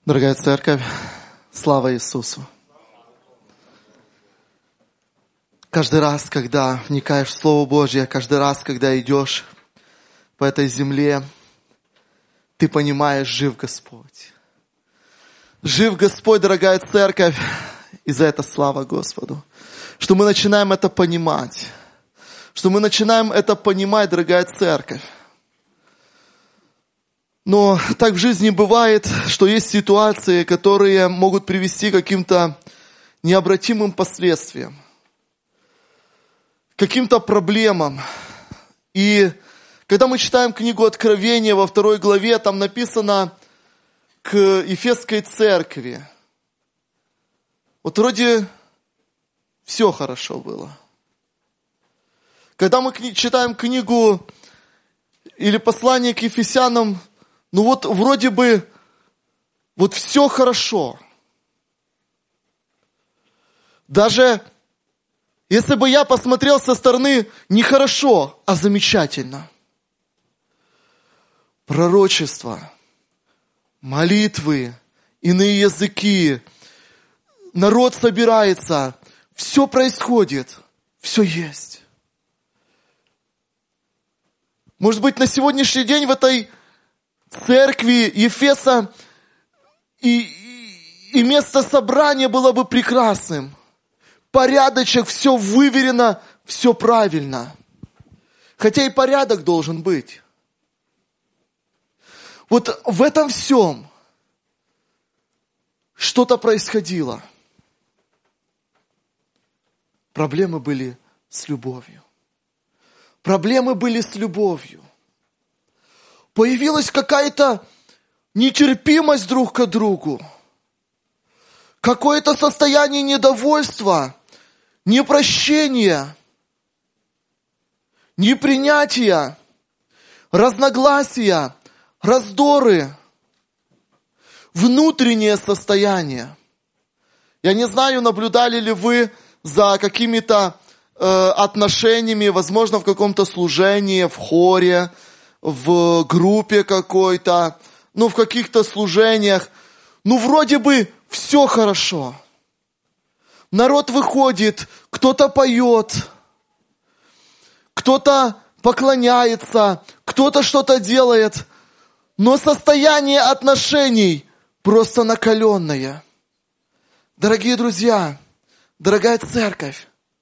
Дорогая церковь, слава Иисусу! Каждый раз, когда вникаешь в Слово Божье, каждый раз, когда идешь по этой земле, ты понимаешь, жив Господь. Жив Господь, дорогая церковь, и за это слава Господу. Что мы начинаем это понимать. Что мы начинаем это понимать, дорогая церковь. Но так в жизни бывает, что есть ситуации, которые могут привести к каким-то необратимым последствиям, каким-то проблемам. И когда мы читаем книгу Откровения во 2 главе, там написано к Ефесской церкви. Вот вроде все хорошо было. Когда мы читаем книгу или послание к Ефесянам, ну вот вроде бы вот все хорошо. Даже если бы я посмотрел со стороны не хорошо, а замечательно. Пророчество, молитвы, иные языки, народ собирается, все происходит, все есть. Может быть, на сегодняшний день в этой церкви Ефеса и место собрания было бы прекрасным. Порядочек, все выверено, все правильно. Хотя и порядок должен быть. Вот в этом всем что-то происходило. Проблемы были с любовью. Проблемы были с любовью. Появилась какая-то нетерпимость друг к другу. Какое-то состояние недовольства, непрощения, непринятия, разногласия, раздоры, внутреннее состояние. Я не знаю, наблюдали ли вы за какими-то отношениями, возможно, в каком-то служении, в хоре, в группе какой-то, в каких-то служениях. Вроде бы все хорошо. Народ выходит, кто-то поет, кто-то поклоняется, кто-то что-то делает, но состояние отношений просто накаленное. Дорогие друзья, дорогая церковь,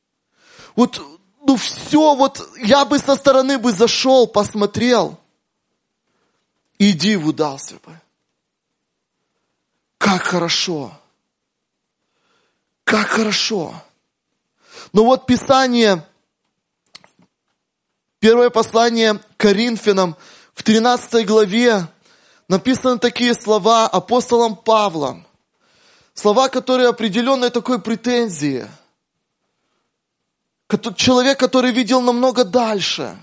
все, я бы со стороны бы зашел, посмотрел, и диву дался бы. Как хорошо. Как хорошо. Но Писание, первое послание к Коринфянам, в 13 главе написаны такие слова апостолом Павлом. Слова, которые определенной такой претензии. Человек, который видел намного дальше.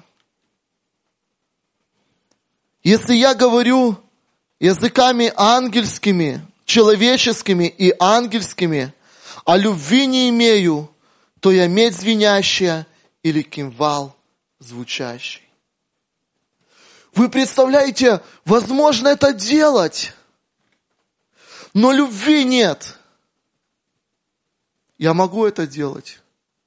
Если я говорю языками ангельскими, человеческими и ангельскими, а любви не имею, то я медь звенящая или кимвал звучащий. Вы представляете, возможно это делать, но любви нет. Я могу это делать.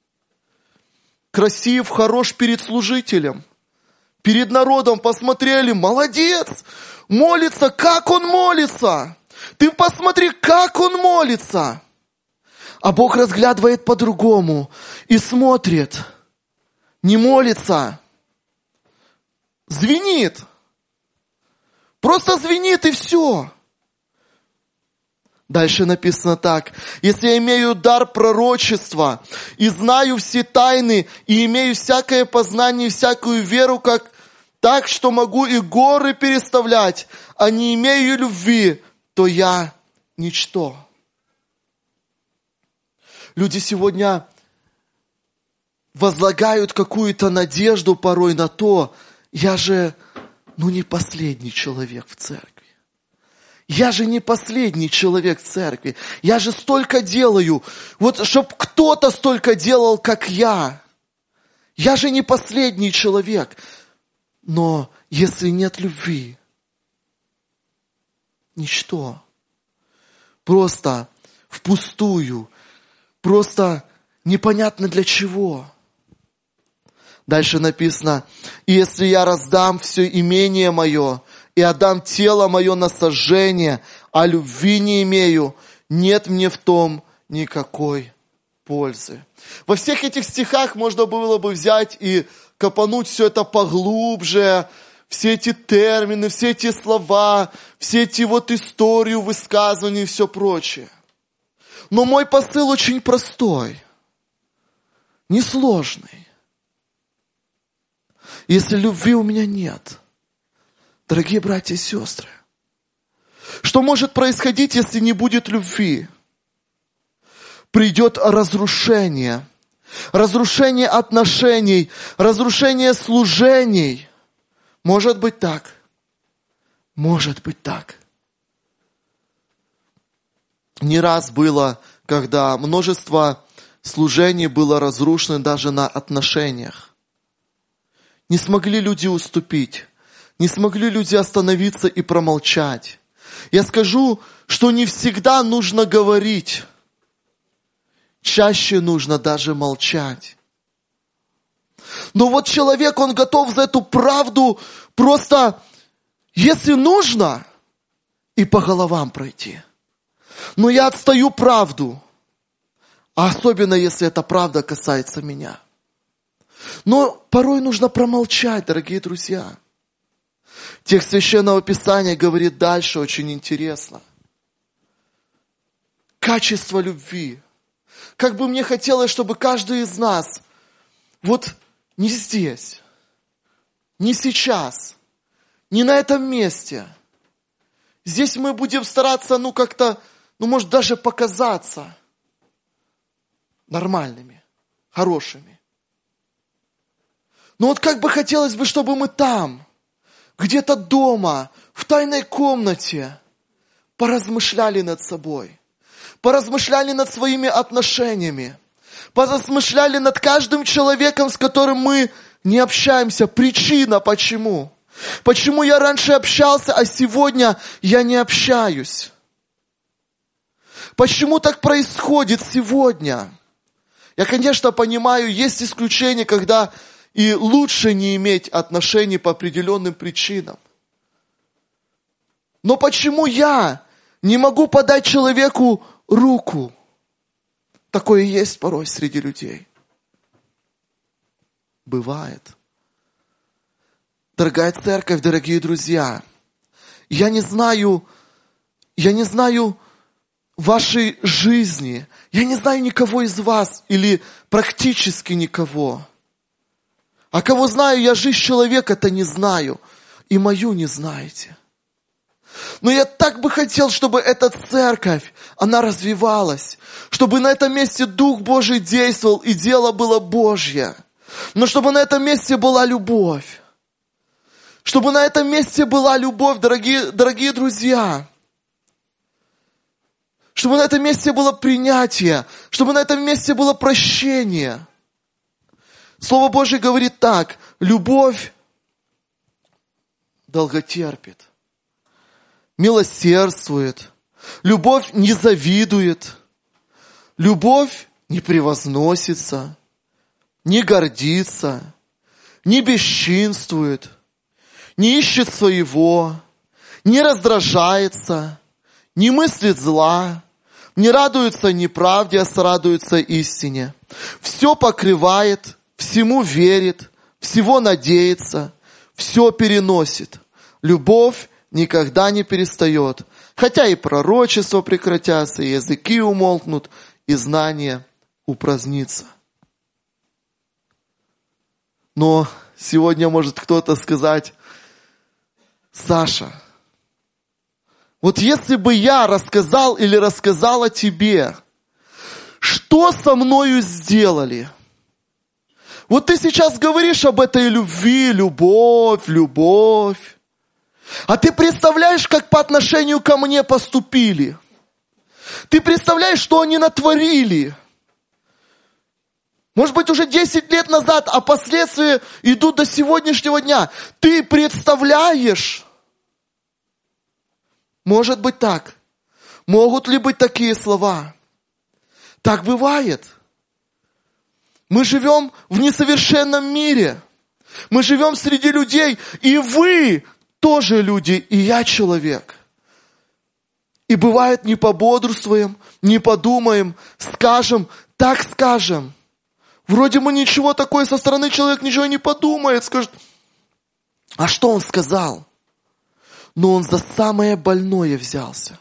Красив, хорош перед служителем, перед народом посмотрели, молодец, молится, как он молится. Ты посмотри, как он молится. А Бог разглядывает по-другому и смотрит, не молится, звенит. Просто звенит и все. Дальше написано так. Если я имею дар пророчества и знаю все тайны, и имею всякое познание и всякую веру, так, что могу и горы переставлять, а не имею любви, то я ничто. Люди сегодня возлагают какую-то надежду порой на то, я же, не последний человек в церкви. Я же не последний человек в церкви. Я же столько делаю. Чтоб кто-то столько делал, как я. Я же не последний человек. Но если нет любви, ничто. просто впустую, просто непонятно для чего. Дальше написано: «И если я раздам все имение мое и отдам тело мое на сожжение, а любви не имею, нет мне в том никакой пользы». Во всех этих стихах можно было бы взять и копануть все это поглубже, все эти термины, все эти слова, все эти вот историю, высказывания и все прочее. Но мой посыл очень простой, несложный. Если любви у меня нет, дорогие братья и сестры, что может происходить, если не будет любви? Придет разрушение, разрушение отношений, разрушение служений. Может быть так. Может быть так. Не раз было, когда множество служений было разрушено даже на отношениях. Не смогли люди уступить, не смогли люди остановиться и промолчать. Я скажу, что не всегда нужно говорить. Чаще нужно даже молчать. Но вот человек, он готов за эту правду просто, если нужно, и по головам пройти. Но я отстаю правду, а особенно если эта правда касается меня. Но порой нужно промолчать, дорогие друзья. Текст Священного Писания говорит дальше очень интересно. Качество любви. Как бы мне хотелось, чтобы каждый из нас вот не здесь, не сейчас, не на этом месте. Здесь мы будем стараться, как-то, может даже показаться нормальными, хорошими. Но вот как бы хотелось бы, чтобы мы там, где-то дома, в тайной комнате, поразмышляли над собой, поразмышляли над своими отношениями, поразмышляли над каждым человеком, с которым мы не общаемся. Причина почему? Почему я раньше общался, а сегодня я не общаюсь? Почему так происходит сегодня? Я, конечно, понимаю, есть исключения, когда и лучше не иметь отношений по определенным причинам. Но почему я не могу подать человеку руку? Такое есть порой среди людей. Бывает. Дорогая церковь, дорогие друзья, я не знаю вашей жизни, я не знаю никого из вас или практически никого. А кого знаю, я жизнь человека-то не знаю, и мою не знаете. Но я так бы хотел, чтобы эта церковь, она развивалась, чтобы на этом месте Дух Божий действовал, и дело было Божье. Но чтобы на этом месте была любовь. Чтобы на этом месте была любовь, дорогие друзья. Чтобы на этом месте было принятие, чтобы на этом месте было прощение. Слово Божье говорит так: любовь долготерпит, милосердствует, любовь не завидует, любовь не превозносится, не гордится, не бесчинствует, не ищет своего, не раздражается, не мыслит зла, не радуется неправде, а сорадуется истине. Все покрывает, всему верит, всего надеется, все переносит. Любовь никогда не перестает, хотя и пророчества прекратятся, и языки умолкнут, и знание упразднится. Но сегодня может кто-то сказать: Саша, вот если бы я рассказал или рассказала тебе, что со мною сделали? Вот ты сейчас говоришь об этой любви, любовь. А ты представляешь, как по отношению ко мне поступили? Ты представляешь, что они натворили? Может быть, уже 10 лет назад, а последствия идут до сегодняшнего дня. Ты представляешь? Может быть так. Могут ли быть такие слова? Так бывает. Мы живем в несовершенном мире. Мы живем среди людей, и вы тоже люди, и я человек. И бывает, не пободрствуем, не подумаем, скажем, так скажем. Вроде мы ничего такое со стороны, человек ничего не подумает, скажет, а что он сказал? Но он за самое больное взялся.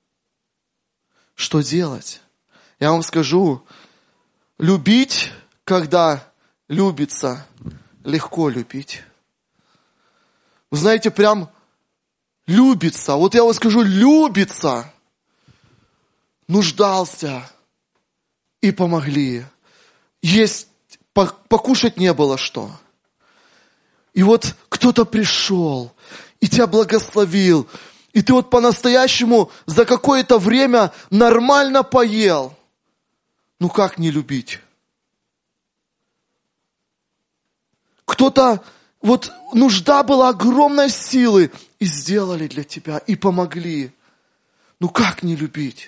Что делать? Я вам скажу, любить, когда любится, легко любить. Вы знаете, прям любится. Вот я вам скажу, любится. Нуждался. И помогли. Есть, покушать не было что. И вот кто-то пришел, и тебя благословил. И ты вот по-настоящему за какое-то время нормально поел. Ну как не любить? Кто-то, вот нужда была огромной силы, и сделали для тебя, и помогли. Ну как не любить?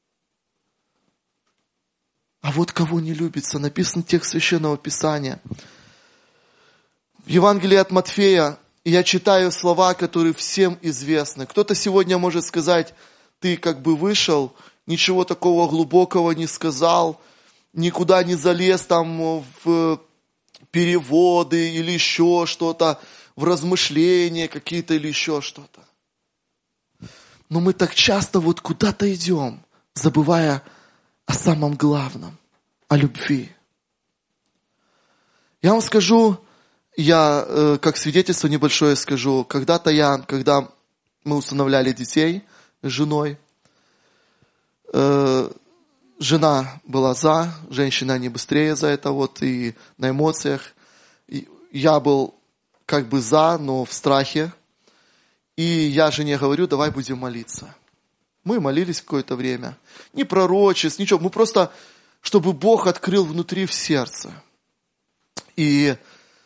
А вот кого не любится, написан текст Священного Писания. В Евангелии от Матфея я читаю слова, которые всем известны. Кто-то сегодня может сказать, ты как бы вышел, ничего такого глубокого не сказал, никуда не залез там в переводы или еще что-то, в размышления какие-то или еще что-то. Но мы так часто вот куда-то идем, забывая о самом главном, о любви. Я вам скажу, я как свидетельство небольшое скажу, когда мы усыновляли детей с женой, жена была за, женщины они быстрее за это вот и на эмоциях. И я был как бы за, но в страхе. И я жене говорю, давай будем молиться. Мы молились какое-то время. Не пророчеств, ничего. Мы просто, чтобы Бог открыл внутри в сердце. И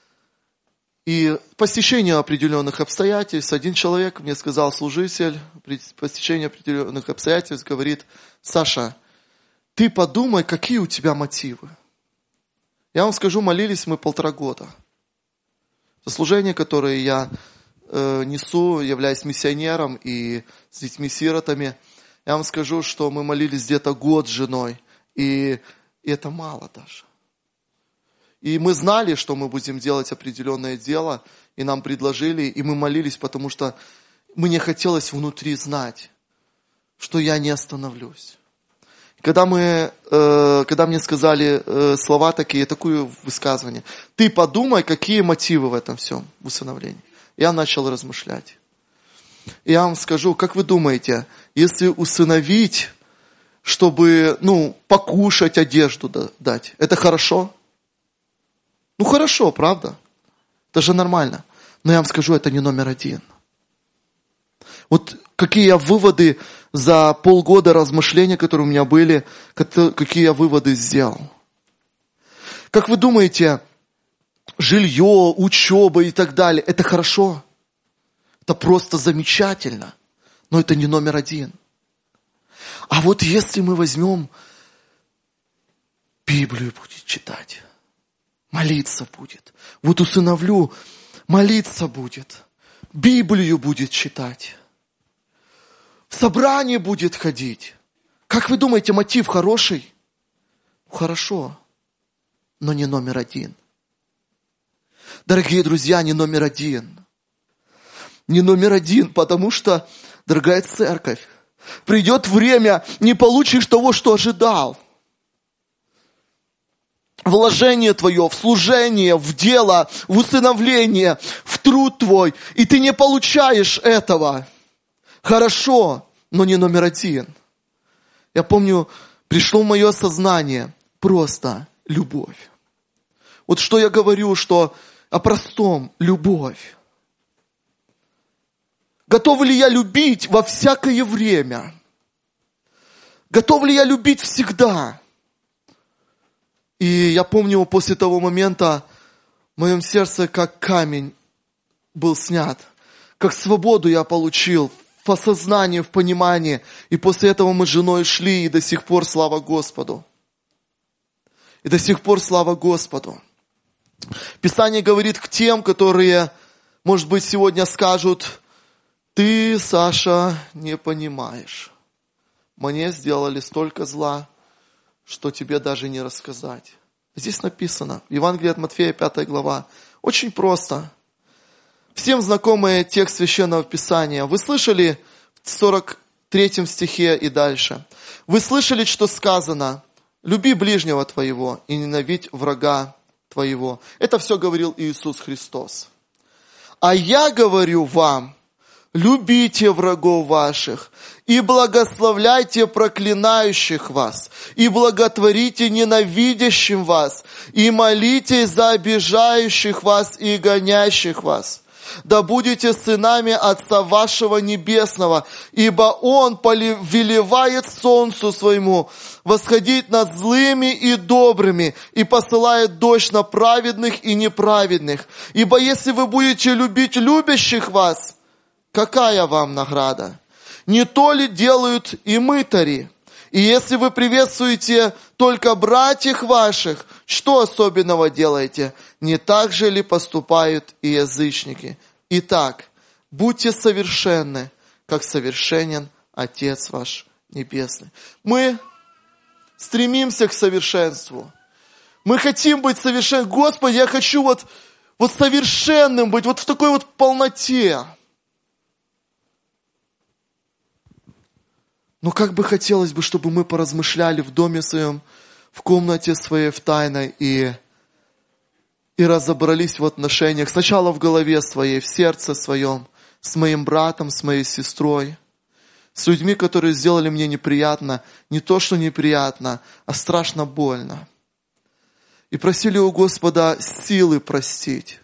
по стечению определенных обстоятельств, один человек мне сказал, служитель, по стечению определенных обстоятельств, говорит, Саша, ты подумай, какие у тебя мотивы. Я вам скажу, молились мы 1,5 года. Это служение, которое я несу, являюсь миссионером и с детьми-сиротами. Я вам скажу, что мы молились где-то год с женой, и это мало даже. И мы знали, что мы будем делать определенное дело, и нам предложили, и мы молились, потому что мне хотелось внутри знать, что я не остановлюсь. Когда мне сказали слова такие, такое высказывание, ты подумай, какие мотивы в этом всем, в усыновлении. Я начал размышлять. И я вам скажу, как вы думаете, если усыновить, чтобы, покушать, одежду дать, это хорошо? Хорошо, правда? Это же нормально. Но я вам скажу, это не номер один. Вот какие я выводы за полгода размышления, которые у меня были, какие я выводы сделал. Как вы думаете, жилье, учеба и так далее, это хорошо? Это просто замечательно, но это не номер один. А вот если мы возьмем Библию, будет читать, молиться будет, вот усыновлю, молиться будет, Библию будет читать, в собрание будет ходить. Как вы думаете, мотив хороший? Хорошо, но не номер один. Дорогие друзья, не номер один. Не номер один, потому что, дорогая церковь, придет время, не получишь того, что ожидал. Вложение твое в служение, в дело, в усыновление, в труд твой, и ты не получаешь этого. Хорошо, но не номер один. Я помню, пришло в мое сознание просто любовь. Вот что я говорю, что о простом – любовь. Готов ли я любить во всякое время? Готов ли я любить всегда? И я помню, после того момента в моем сердце как камень был снят. Как свободу я получил в осознании, в понимании. И после этого мы с женой шли, и до сих пор слава Господу. И до сих пор слава Господу. Писание говорит к тем, которые, может быть, сегодня скажут: ты, Саша, не понимаешь. Мне сделали столько зла, что тебе даже не рассказать. Здесь написано, в Евангелии от Матфея, 5 глава, очень просто. Всем знакомый текст Священного Писания. Вы слышали в 43 стихе и дальше? Вы слышали, что сказано: люби ближнего твоего и ненавидь врага твоего. Это все говорил Иисус Христос. А я говорю вам: любите врагов ваших и благословляйте проклинающих вас, и благотворите ненавидящим вас, и молитесь за обижающих вас и гонящих вас. Да будете сынами Отца вашего Небесного, ибо Он повелевает солнцу своему восходить над злыми и добрыми, и посылает дождь на праведных и неправедных. Ибо если вы будете любить любящих вас, какая вам награда? Не то ли делают и мытари? И если вы приветствуете только братьев ваших, что особенного делаете? Не так же ли поступают и язычники? Итак, будьте совершенны, как совершенен Отец ваш Небесный. Мы стремимся к совершенству. Мы хотим быть совершенными. Господи, я хочу вот совершенным быть, вот в такой вот полноте. Но как бы хотелось бы, чтобы мы поразмышляли в доме своем, в комнате своей, в тайной, и разобрались в отношениях. Сначала в голове своей, в сердце своем, с моим братом, с моей сестрой, с людьми, которые сделали мне неприятно, не то, что неприятно, а страшно больно. И просили у Господа силы простить.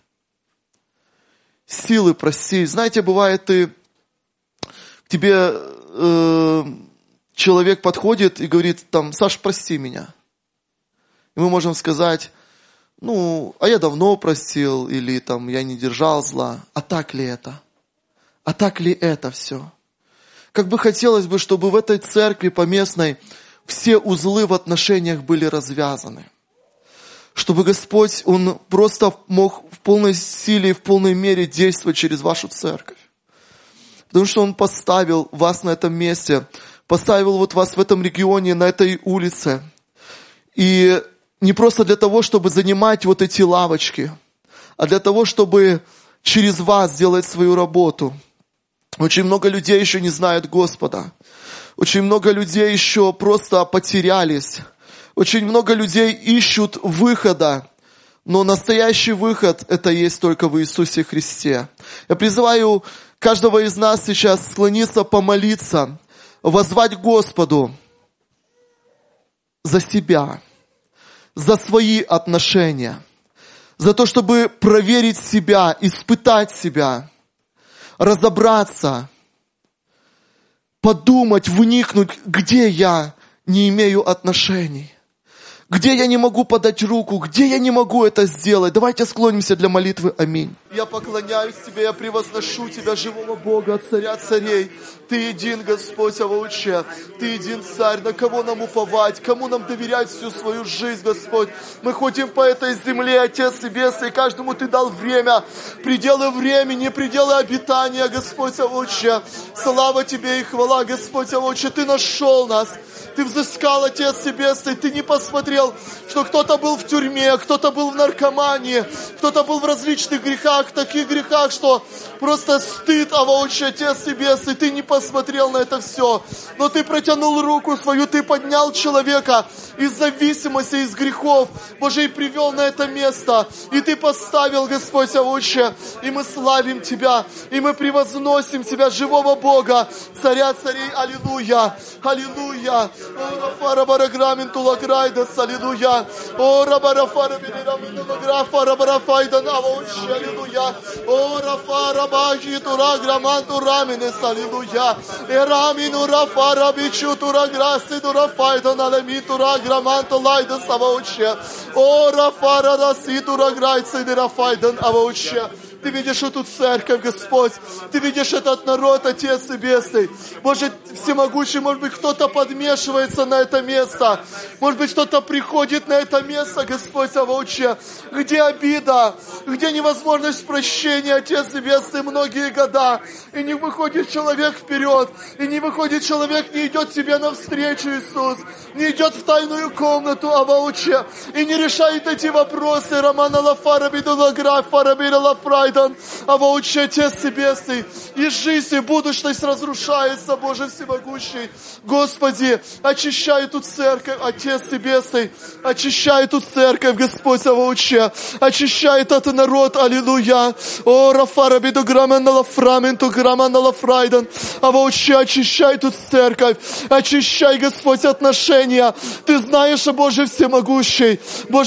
Силы простить. Знаете, бывает, к тебе человек подходит и говорит, Саш, прости меня. И мы можем сказать, а я давно простил, или я не держал зла. А так ли это? А так ли это все? Как бы хотелось бы, чтобы в этой церкви поместной все узлы в отношениях были развязаны. Чтобы Господь, Он просто мог в полной силе и в полной мере действовать через вашу церковь. Потому что Он поставил вас на этом месте, поставил вас в этом регионе, на этой улице. И не просто для того, чтобы занимать эти лавочки, а для того, чтобы через вас сделать свою работу. Очень много людей еще не знают Господа. Очень много людей еще просто потерялись. Очень много людей ищут выхода. Но настоящий выход это есть только в Иисусе Христе. Я призываю каждого из нас сейчас склониться, помолиться, воззвать Господу за себя, за свои отношения, за то, чтобы проверить себя, испытать себя, разобраться, подумать, вникнуть, где я не имею отношений. Где я не могу подать руку, где я не могу это сделать. Давайте склонимся для молитвы. Аминь. Я поклоняюсь Тебе, я превозношу Тебя, живого Бога, Царя царей. Ты един, Господь, Авауче. Ты един, Царь. На кого нам уповать, кому нам доверять всю свою жизнь, Господь. Мы ходим по этой земле, Отец Небесный, каждому Ты дал время, пределы времени, пределы обитания, Господь, Авауче. Слава Тебе и хвала, Господь, Авауче. Ты нашел нас. Ты взыскал, Отец Небесный, Ты не посмотрел, что кто-то был в тюрьме, кто-то был в наркомании, кто-то был в различных грехах, таких грехах, что просто стыд, Авауче, Отец Небесный, Ты не посмотрел на это все. Но Ты протянул руку свою, Ты поднял человека из зависимости, из грехов, Боже, и привел на это место. И Ты поставил, Господь, Авауче, и мы славим Тебя, и мы превозносим Тебя, живого Бога, Царя царей, аллилуйя, аллилуйя. О, Рафара Бараграмин Тулаграйдас, аллилуйя. О, Рабарафара Бенерамин Тулаграфа, Рабарафайдан, Аваучи, аллилуйя. О, Рафара Бахи Тураграман Тураминес, аллилуйя. Эрамину Рафара Бичу Тураграси Турафайдан, алами Тураграман Тулайдас, Аваучи. О, Рафара Раси Тураграйси Дерафайдан, Аваучи. Ты видишь эту церковь, Господь. Ты видишь этот народ, Отец Небесный. Боже, всемогущий, может быть, кто-то подмешивается на это место. Может быть, кто-то приходит на это место, Господь Савауче, где обида, где невозможность прощения, Отец Небесный, многие года. И не выходит человек вперед, и не выходит человек, не идет тебе навстречу, Иисус. Не идет в тайную комнату, Авауче, и не решает эти вопросы. Романа Лафара, Бидулаграф, Фарабира Лафрайдан, Авауче, Отец Небесный. И жизнь, и будущность разрушается, Боже Всемогущий. Господи, очищай эту церковь, Отец Небесный. Очищай эту церковь, Господь Авауче. Очищай этот народ, аллилуйя. О, Рафара, Бидуграмана Лафраменту, Грамана Лафрайдан. Авауче, очищай эту церковь. Очищай, Господь, отношения. Ты знаешь, Боже Всемогущий,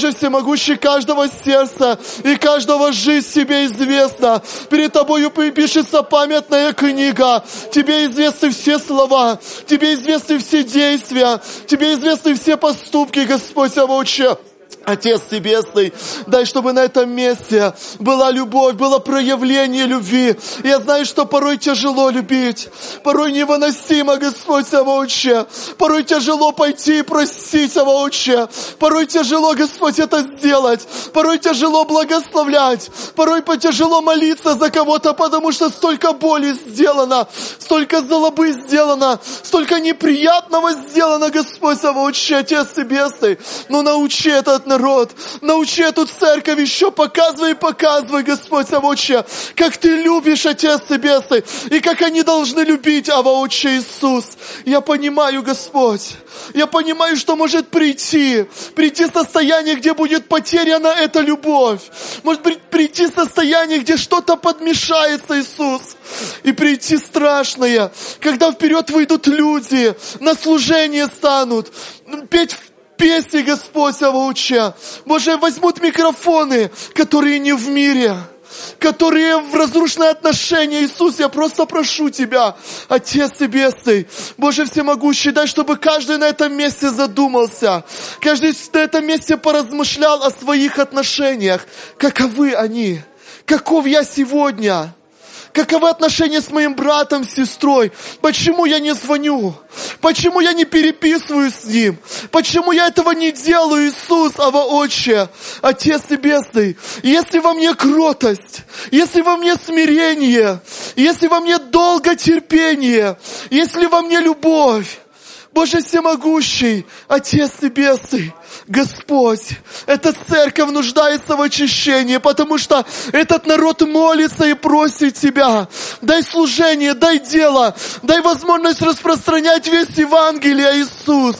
каждого сердца и каждого жизнь тебе известна. Перед тобою пишется памятная книга. Тебе известны все слова, тебе известны все действия, тебе известны все поступки, Господь Савауче. Отец Небесный, дай, чтобы на этом месте была любовь, было проявление любви. Я знаю, что порой тяжело любить, порой невыносимо, Господь Савауче. Порой тяжело пойти и простить, Савауче. Порой тяжело, Господь, это сделать. Порой тяжело благословлять. Порой тяжело молиться за кого-то, потому что столько боли сделано, столько злобы сделано, столько неприятного сделано, Господь Савауче, Отец Небесный. Но научи этот народ, научи эту церковь еще, показывай, Господь Савауче, как Ты любишь, Отец Небесный, и как они должны любить, Авауче Иисус. Я понимаю, Господь, я понимаю, что может прийти состояние, где будет потеряна эта любовь. Может прийти состояние, где что-то подмешается, Иисус. И прийти страшное, когда вперед выйдут люди, на служение станут, петь песни, Господь Савауче. Боже, возьмут микрофоны, которые не в мире, которые в разрушенные отношения. Иисус, я просто прошу Тебя, Отец Небесный, Боже Всемогущий, дай, чтобы каждый на этом месте задумался, каждый на этом месте поразмышлял о своих отношениях. Каковы они? Каков я сегодня? Каковы отношения с моим братом, с сестрой? Почему я не звоню? Почему я не переписываюсь с ним? Почему я этого не делаю, Иисус, Аваотче, Отец Небесный? Если во мне кротость, если во мне смирение, если во мне долготерпение, если во мне любовь, Боже Всемогущий, Отец Небесный, Господь, эта церковь нуждается в очищении, потому что этот народ молится и просит Тебя. Дай служение, дай дело, дай возможность распространять весть Евангелия, Иисус,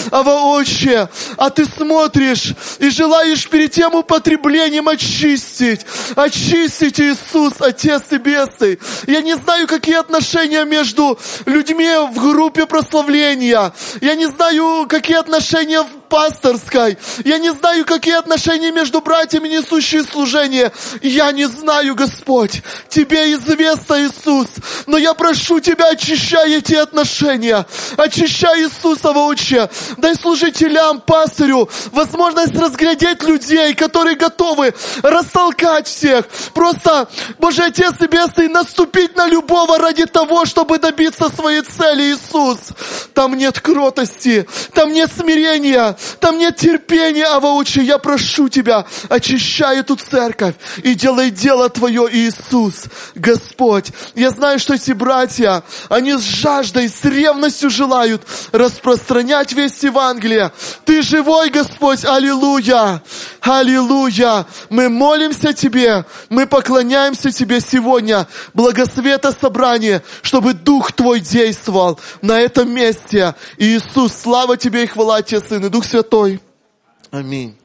Аваотче. А Ты смотришь и желаешь перед тем употреблением очистить, Иисус, Отец Небесный. Я не знаю, какие отношения между людьми в группе прославления. Я не знаю, какие отношения в пасторской. Я не знаю, какие отношения между братьями, несущие служение. Я не знаю, Господь. Тебе известно, Иисус. Но я прошу Тебя, очищай эти отношения. Очищай, Иисус, Аваотче. Дай служителям, пастырю возможность разглядеть людей, которые готовы растолкать всех. Просто, Боже Отец Небесный, наступить на любого ради того, чтобы добиться своей цели, Иисус. Там нет кротости, там нет смирения, там нет терпения, Аваотче. Я прошу Тебя, очищай эту церковь и делай дело Твое, Иисус, Господь. Я знаю, что эти братья, они с жаждой, с ревностью желают распространять весть Евангелия. Ты живой, Господь, аллилуйя, аллилуйя. Мы молимся Тебе, мы поклоняемся Тебе сегодня. Благослови это собрание, чтобы Дух Твой действовал на этом месте. Иисус, слава Тебе и хвала Тебе, Сын и Дух Святой. Аминь.